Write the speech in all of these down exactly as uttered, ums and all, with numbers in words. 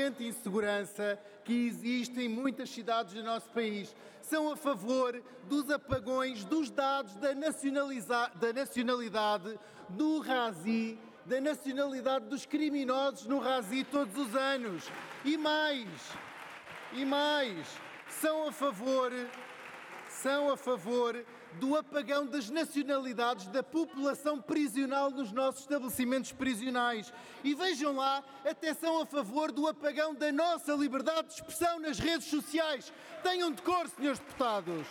crescente insegurança que existe em muitas cidades do nosso país. São a favor dos apagões dos dados da, da nacionalidade do RASI, da nacionalidade dos criminosos no RASI todos os anos. E mais, e mais, são a favor, são a favor do apagão das nacionalidades da população prisional nos nossos estabelecimentos prisionais. E vejam lá, até são a favor do apagão da nossa liberdade de expressão nas redes sociais. Tenham decor, senhores deputados.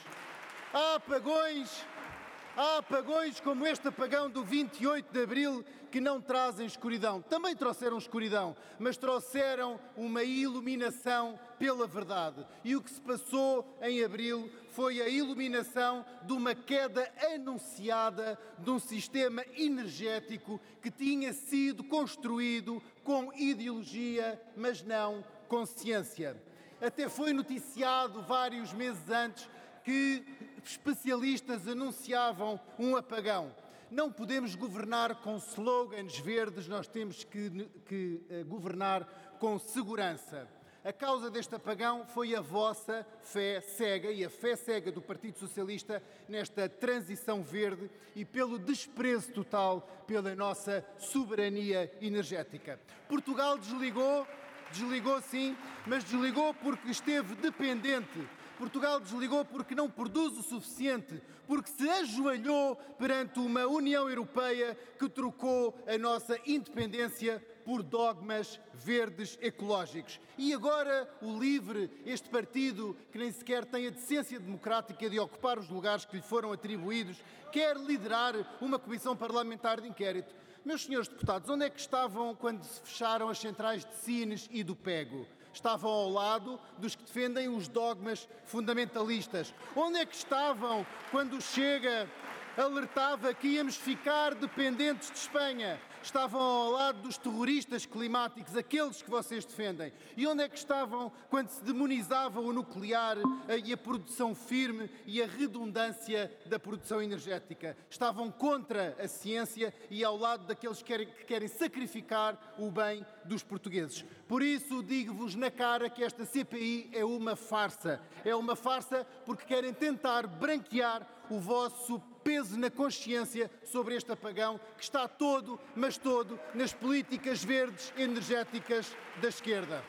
Há apagões, há apagões como este apagão do vinte e oito de abril que não trazem escuridão. Também trouxeram escuridão, mas trouxeram uma iluminação pela verdade. E o que se passou em abril foi a iluminação de uma queda anunciada de um sistema energético que tinha sido construído com ideologia, mas não com ciência. Até foi noticiado vários meses antes que especialistas anunciavam um apagão. Não podemos governar com slogans verdes, nós temos que, que uh, governar com segurança. A causa deste apagão foi a vossa fé cega e a fé cega do Partido Socialista nesta transição verde e pelo desprezo total pela nossa soberania energética. Portugal desligou, desligou sim, mas desligou porque esteve dependente. Portugal desligou porque não produz o suficiente, porque se ajoelhou perante uma União Europeia que trocou a nossa independência por dogmas verdes ecológicos. E agora o LIVRE, este partido que nem sequer tem a decência democrática de ocupar os lugares que lhe foram atribuídos, quer liderar uma comissão parlamentar de inquérito. Meus senhores deputados, onde é que estavam quando se fecharam as centrais de Sines e do Pego? Estavam ao lado dos que defendem os dogmas fundamentalistas. Onde é que estavam quando o Chega alertava que íamos ficar dependentes de Espanha? Estavam ao lado dos terroristas climáticos, aqueles que vocês defendem. E onde é que estavam quando se demonizava o nuclear e a produção firme e a redundância da produção energética? Estavam contra a ciência e ao lado daqueles que querem, que querem sacrificar o bem dos portugueses. Por isso digo-vos na cara que esta C P I é uma farsa. É uma farsa porque querem tentar branquear o vosso peso na consciência sobre este apagão que está todo, mas todo, nas políticas verdes energéticas da esquerda.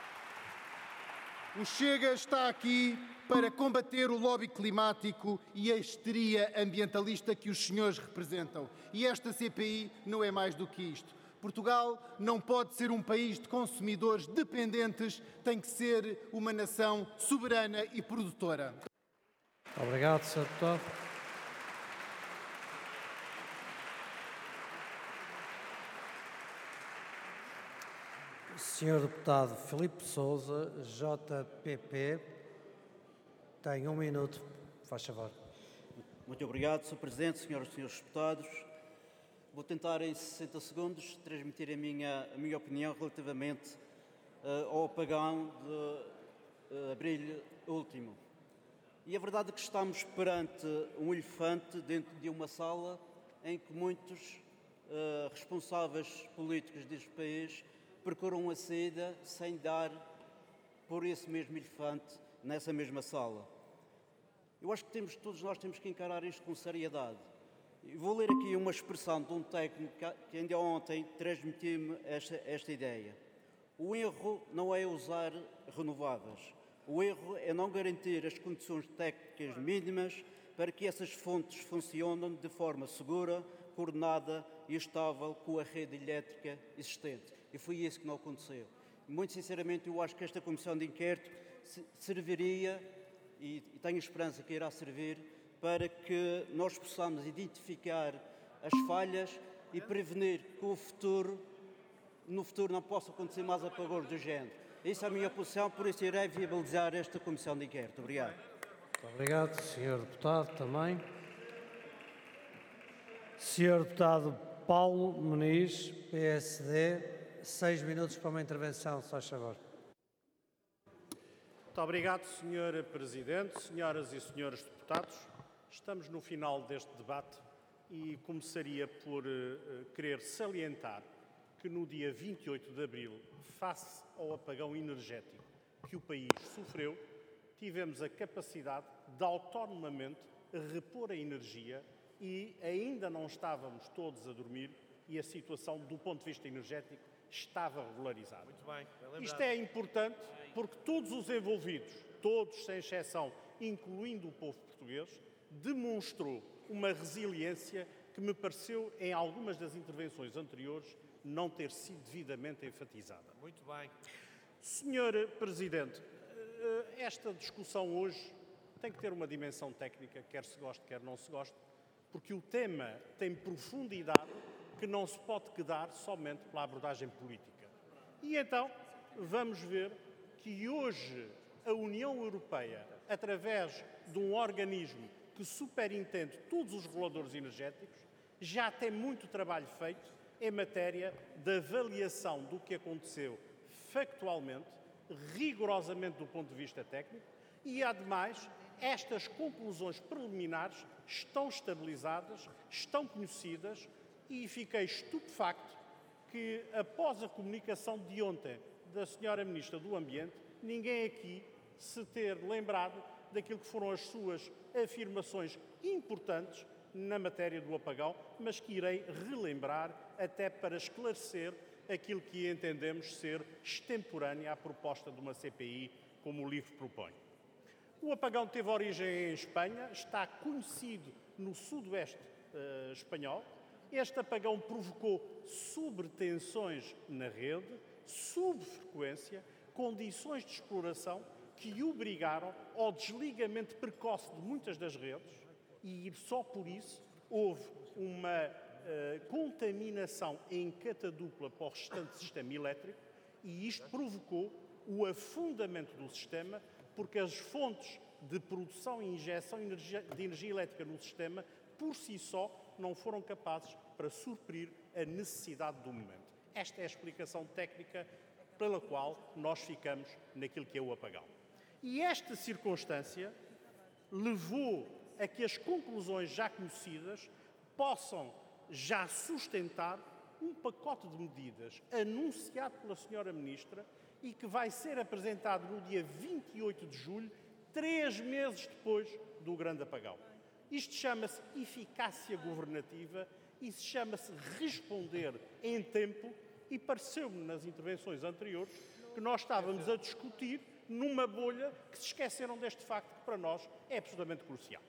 O Chega está aqui para combater o lobby climático e a histeria ambientalista que os senhores representam. E esta C P I não é mais do que isto. Portugal não pode ser um país de consumidores dependentes, tem que ser uma nação soberana e produtora. Obrigado, senhor Deputado. Senhor Deputado Filipe Sousa, J P P, tem um minuto, faz favor. Muito obrigado, senhor Presidente, senhoras e senhores deputados. Vou tentar, em sessenta segundos, transmitir a minha, a minha opinião relativamente uh, ao apagão de uh, abril último. E a verdade é que estamos perante um elefante dentro de uma sala em que muitos uh, responsáveis políticos deste país procuram a saída sem dar por esse mesmo elefante nessa mesma sala. Eu acho que temos, todos nós temos que encarar isto com seriedade. E vou ler aqui uma expressão de um técnico que ainda ontem transmitiu-me esta, esta ideia. O erro não é usar renováveis. O erro é não garantir as condições técnicas mínimas para que essas fontes funcionem de forma segura, coordenada e estável com a rede elétrica existente. E foi isso que não aconteceu. Muito sinceramente, eu acho que esta comissão de inquérito serviria, e tenho esperança que irá servir, para que nós possamos identificar as falhas e prevenir que o futuro, no futuro não possa acontecer mais apagões do género. Essa é a minha posição, por isso irei viabilizar esta comissão de inquérito. Obrigado. Muito obrigado, senhor Deputado, também. senhor Deputado Paulo Muniz, P S D, seis minutos para uma intervenção, se faz favor. Muito obrigado, senhor Presidente, senhoras e senhores deputados. Estamos no final deste debate e começaria por uh, querer salientar que no dia vinte e oito de abril, face ao apagão energético que o país sofreu, tivemos a capacidade de autonomamente repor a energia e ainda não estávamos todos a dormir e a situação, do ponto de vista energético, estava regularizada. Muito bem, bem lembrado. Isto é importante porque todos os envolvidos, todos sem exceção, incluindo o povo português, demonstrou uma resiliência que me pareceu, em algumas das intervenções anteriores, não ter sido devidamente enfatizada. Muito bem. senhor Presidente, esta discussão hoje tem que ter uma dimensão técnica, quer se goste, quer não se goste, porque o tema tem profundidade que não se pode quedar somente pela abordagem política. E então, vamos ver que hoje a União Europeia, através de um organismo que superintende todos os reguladores energéticos, já tem muito trabalho feito em matéria de avaliação do que aconteceu factualmente, rigorosamente do ponto de vista técnico, e, ademais, estas conclusões preliminares estão estabilizadas, estão conhecidas, e fiquei estupefacto que, após a comunicação de ontem da senhora Ministra do Ambiente, ninguém aqui se ter lembrado daquilo que foram as suas afirmações importantes na matéria do apagão, mas que irei relembrar até para esclarecer aquilo que entendemos ser extemporânea à proposta de uma C P I, como o livro propõe. O apagão teve origem em Espanha, está conhecido no sudoeste uh, espanhol. Este apagão provocou sobretensões na rede, subfrequência, condições de exploração que obrigaram ao desligamento precoce de muitas das redes, e só por isso houve uma uh, contaminação em catadupla para o restante sistema elétrico, e isto provocou o afundamento do sistema, porque as fontes de produção e injeção de energia, de energia elétrica no sistema, por si só, não foram capazes para suprir a necessidade do momento. Esta é a explicação técnica pela qual nós ficamos naquilo que é o apagão. E esta circunstância levou a que as conclusões já conhecidas possam já sustentar um pacote de medidas anunciado pela senhora Ministra e que vai ser apresentado no dia vinte e oito de julho, três meses depois do grande apagão. Isto chama-se eficácia governativa e se chama-se responder em tempo, e pareceu-me nas intervenções anteriores que nós estávamos a discutir numa bolha que se esqueceram deste facto que para nós é absolutamente crucial.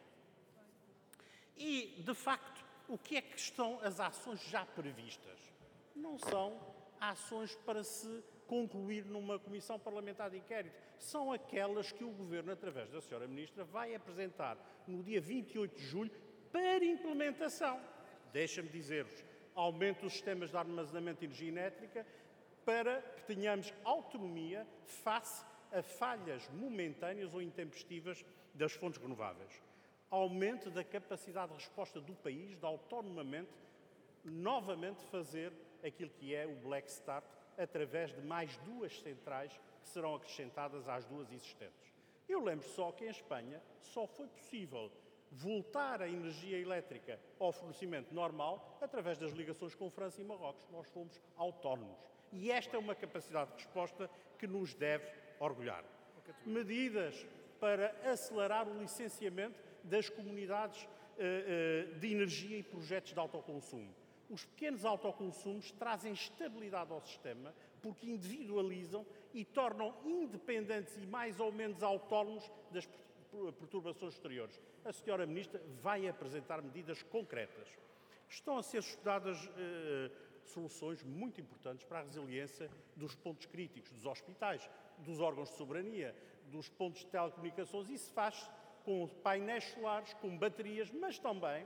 E, de facto, o que é que estão as ações já previstas? Não são ações para se concluir numa comissão parlamentar de inquérito. São aquelas que o Governo, através da senhora Ministra, vai apresentar no dia vinte e oito de julho para implementação. Deixa-me dizer-vos, aumento dos sistemas de armazenamento de energia elétrica para que tenhamos autonomia face a falhas momentâneas ou intempestivas das fontes renováveis. Aumento da capacidade de resposta do país de autonomamente, novamente fazer aquilo que é o Black Start, através de mais duas centrais que serão acrescentadas às duas existentes. Eu lembro só que em Espanha só foi possível voltar a energia elétrica ao fornecimento normal através das ligações com França e Marrocos. Nós fomos autónomos. E esta é uma capacidade de resposta que nos deve orgulhar. Medidas para acelerar o licenciamento das comunidades uh, uh, de energia e projetos de autoconsumo. Os pequenos autoconsumos trazem estabilidade ao sistema porque individualizam e tornam independentes e mais ou menos autónomos das perturbações exteriores. A senhora Ministra vai apresentar medidas concretas. Estão a ser estudadas uh, soluções muito importantes para a resiliência dos pontos críticos, dos hospitais, dos órgãos de soberania, dos pontos de telecomunicações. Isso faz com painéis solares, com baterias, mas também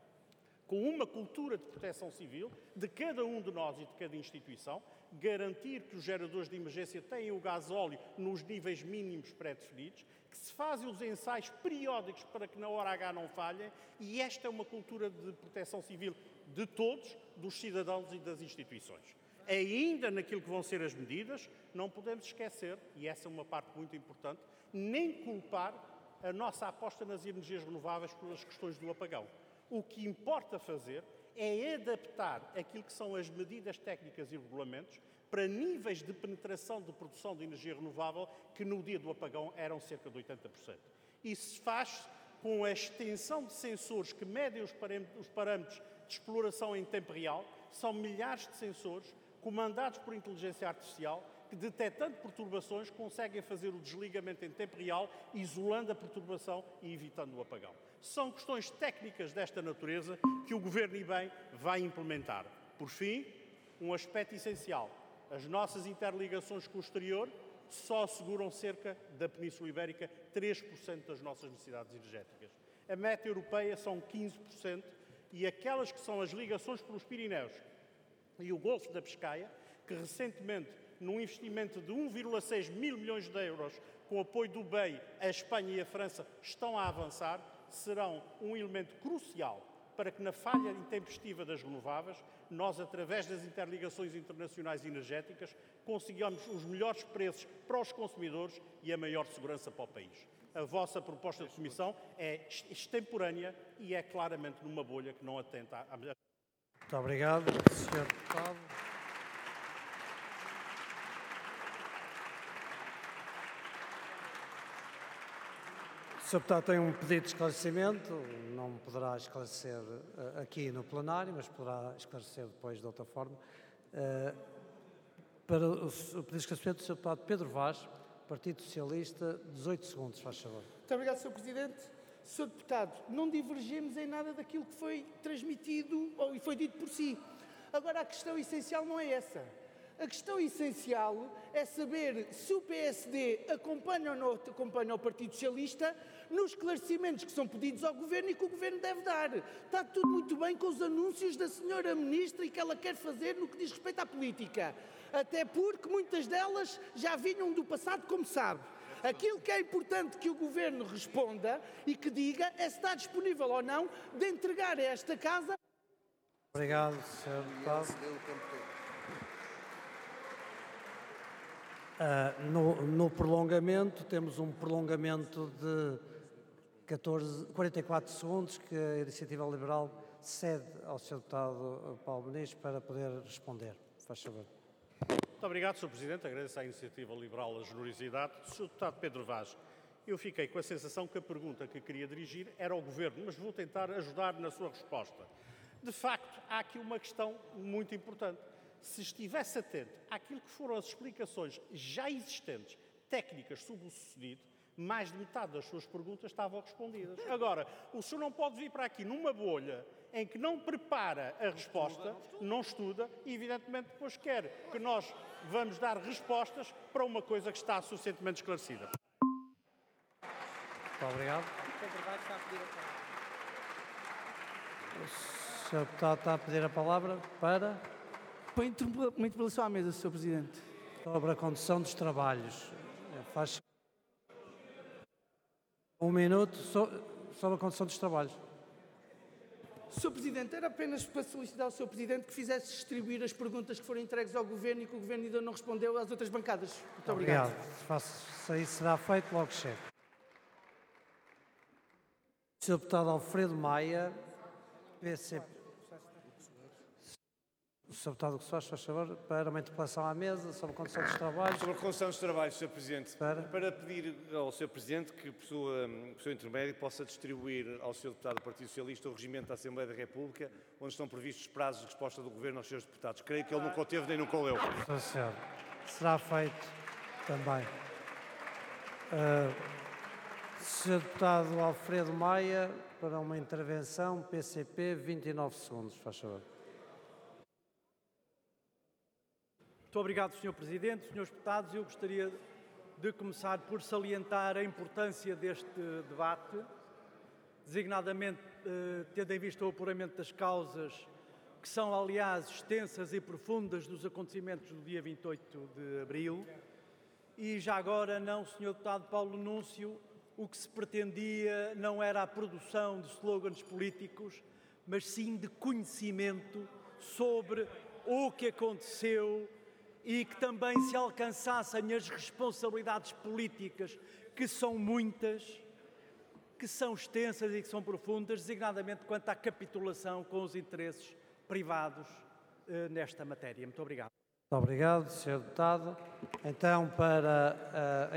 com uma cultura de proteção civil de cada um de nós e de cada instituição, garantir que os geradores de emergência têm o gasóleo nos níveis mínimos pré-definidos, que se fazem os ensaios periódicos para que na hora H não falhem, e esta é uma cultura de proteção civil de todos, dos cidadãos e das instituições. Ainda naquilo que vão ser as medidas, não podemos esquecer, e essa é uma parte muito importante, nem culpar a nossa aposta nas energias renováveis pelas questões do apagão. O que importa fazer é adaptar aquilo que são as medidas técnicas e regulamentos para níveis de penetração de produção de energia renovável que no dia do apagão eram cerca de oitenta por cento. Isso se faz com a extensão de sensores que medem os parâmetros de exploração em tempo real. São milhares de sensores comandados por inteligência artificial que, detectando perturbações, conseguem fazer o desligamento em tempo real, isolando a perturbação e evitando o apagão. São questões técnicas desta natureza que o Governo, e bem, vai implementar. Por fim, um aspecto essencial. As nossas interligações com o exterior só asseguram cerca da Península Ibérica três por cento das nossas necessidades energéticas. A meta europeia são quinze por cento e aquelas que são as ligações pelos Pirineus e o Golfo da Biscaia, que recentemente, num investimento de um vírgula seis mil milhões de euros, com o apoio do B E I, a Espanha e a França estão a avançar, serão um elemento crucial para que, na falha intempestiva das renováveis, nós, através das interligações internacionais energéticas, consigamos os melhores preços para os consumidores e a maior segurança para o país. A vossa proposta de Comissão é extemporânea e é claramente numa bolha que não atenta à... Muito obrigado, senhor Deputado. O senhor Deputado tem um pedido de esclarecimento, não poderá esclarecer uh, aqui no plenário, mas poderá esclarecer depois de outra forma. Uh, para o, o pedido de esclarecimento do senhor Deputado Pedro Vaz, Partido Socialista, dezoito segundos, faz favor. Muito obrigado, senhor Presidente. senhor Deputado, não divergimos em nada daquilo que foi transmitido ou, e foi dito por si. Agora, a questão essencial não é essa. A questão essencial é saber se o P S D acompanha ou não acompanha o Partido Socialista nos esclarecimentos que são pedidos ao Governo e que o Governo deve dar. Está tudo muito bem com os anúncios da senhora Ministra e que ela quer fazer no que diz respeito à política. Até porque muitas delas já vinham do passado, como sabe. Aquilo que é importante que o Governo responda e que diga é se está disponível ou não de entregar a esta Casa... Obrigado, senhor Deputado. Uh, no, no prolongamento, temos um prolongamento de catorze, quarenta e quatro segundos que a Iniciativa Liberal cede ao senhor Deputado Paulo Muniz para poder responder. Faz favor. Muito obrigado, senhor Presidente. Agradeço à Iniciativa Liberal a generosidade. senhor Deputado Pedro Vaz, eu fiquei com a sensação que a pergunta que queria dirigir era ao Governo, mas vou tentar ajudar na sua resposta. De facto, há aqui uma questão muito importante. Se estivesse atento àquilo que foram as explicações já existentes, técnicas sobre o sucedido, mais de metade das suas perguntas estavam respondidas. Agora, o senhor não pode vir para aqui numa bolha em que não prepara a resposta, não estuda e, evidentemente, depois quer que nós vamos dar respostas para uma coisa que está suficientemente esclarecida. Muito obrigado. O senhor Deputado está a pedir a palavra para... Põe uma interpelação à mesa, senhor Presidente. Sobre a condução dos trabalhos. Faz um minuto sobre a condução dos trabalhos. senhor Presidente, era apenas para solicitar ao senhor Presidente que fizesse distribuir as perguntas que foram entregues ao Governo e que o Governo ainda não respondeu às outras bancadas. Muito obrigado. Obrigado. Se, faço, se isso será feito, logo chego. senhor Deputado Alfredo Maia, P C P. O senhor Deputado que faz, faz favor, para uma interpelação à mesa sobre a condução dos trabalhos. Sobre a condução dos trabalhos, senhor Presidente. Para, para pedir ao senhor Presidente que, por, sua, por seu intermédio, possa distribuir ao senhor Deputado do Partido Socialista o regimento da Assembleia da República, onde estão previstos prazos de resposta do Governo aos seus deputados. Creio que ele nunca o teve nem nunca o leu. Sim, senhor. Será feito também. Uh, senhor Deputado Alfredo Maia, para uma intervenção, P C P, vinte e nove segundos, faz favor. Muito obrigado, senhor Presidente. senhores Deputados, eu gostaria de começar por salientar a importância deste debate, designadamente eh, tendo em vista o apuramento das causas, que são, aliás, extensas e profundas dos acontecimentos do dia vinte e oito de abril. E já agora, não, senhor Deputado Paulo Núncio, o que se pretendia não era a produção de slogans políticos, mas sim de conhecimento sobre o que aconteceu e que também se alcançassem as responsabilidades políticas, que são muitas, que são extensas e que são profundas, designadamente quanto à capitulação com os interesses privados eh, nesta matéria. Muito obrigado. Muito obrigado, senhor Deputado. Então, para a